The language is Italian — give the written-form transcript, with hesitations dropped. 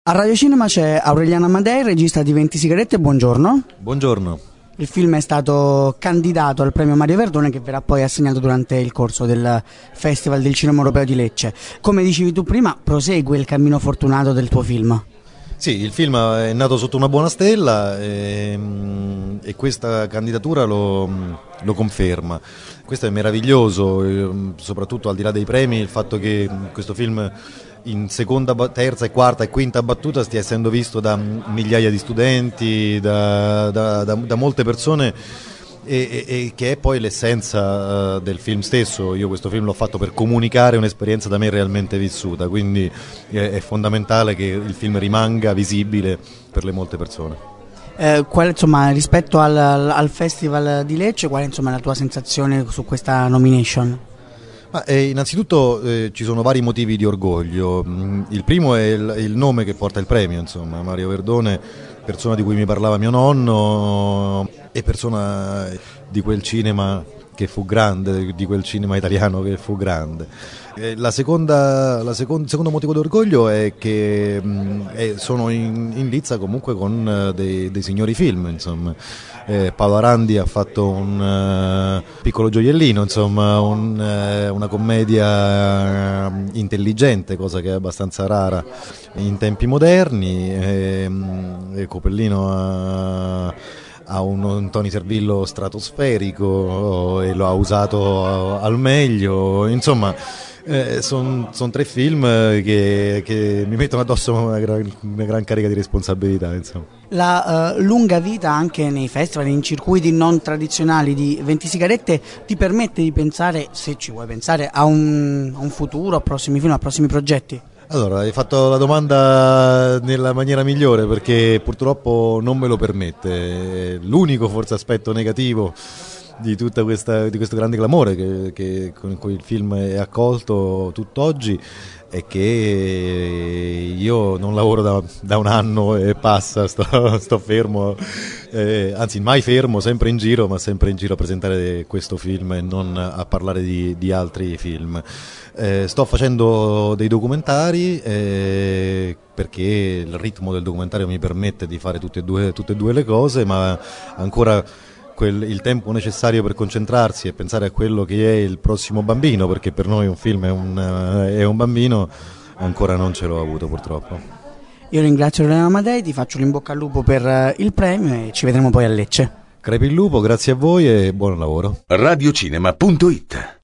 A Radio Cinema c'è Aureliano Amadei, regista di 20 sigarette, buongiorno. Buongiorno. Il film è stato candidato al premio Mario Verdone, che verrà poi assegnato durante il corso del Festival del Cinema Europeo di Lecce. Come dicevi tu prima, prosegue il cammino fortunato del tuo film. Sì, il film è nato sotto una buona stella e questa candidatura lo conferma. Questo è meraviglioso, soprattutto al di là dei premi, il fatto che questo film in seconda, terza e quarta e quinta battuta stia essendo visto da migliaia di studenti, da molte persone e che è poi l'essenza del film stesso. Io questo film l'ho fatto per comunicare un'esperienza da me realmente vissuta, quindi è fondamentale che il film rimanga visibile per le molte persone. Rispetto al Festival di Lecce, qual è la tua sensazione su questa nomination? Innanzitutto ci sono vari motivi di orgoglio. Il primo è il nome che porta il premio, insomma, Mario Verdone, persona di cui mi parlava mio nonno e persona di quel cinema che fu grande, di quel cinema italiano che fu grande. Il secondo motivo di orgoglio è che sono in lizza comunque con dei signori film, insomma. Paolo Arandi ha fatto un piccolo gioiellino, insomma, una commedia intelligente, cosa che è abbastanza rara in tempi moderni. Copellino ha un Tony Servillo stratosferico e lo ha usato al meglio, insomma. Sono tre film che mi mettono addosso una gran carica di responsabilità, insomma. La lunga vita anche nei festival, in circuiti non tradizionali di 20 sigarette ti permette di pensare, se ci vuoi pensare, a un futuro, a prossimi film, a prossimi progetti? Allora, hai fatto la domanda nella maniera migliore, perché purtroppo non me lo permette. L'unico forse aspetto negativo di tutto questo grande clamore con cui il film è accolto tutt'oggi è che io non lavoro da un anno e passa, sto fermo, anzi mai fermo, sempre in giro, ma sempre in giro a presentare questo film e non a parlare di altri film. Sto facendo dei documentari perché il ritmo del documentario mi permette di fare tutte e due le cose, ma ancora il tempo necessario per concentrarsi e pensare a quello che è il prossimo bambino, perché per noi un film è un bambino, ancora non ce l'ho avuto purtroppo. Io ringrazio Aureliano Amadei, ti faccio l'in bocca al lupo per il premio e ci vedremo poi a Lecce. Crepi il lupo, grazie a voi e buon lavoro. Radiocinema.it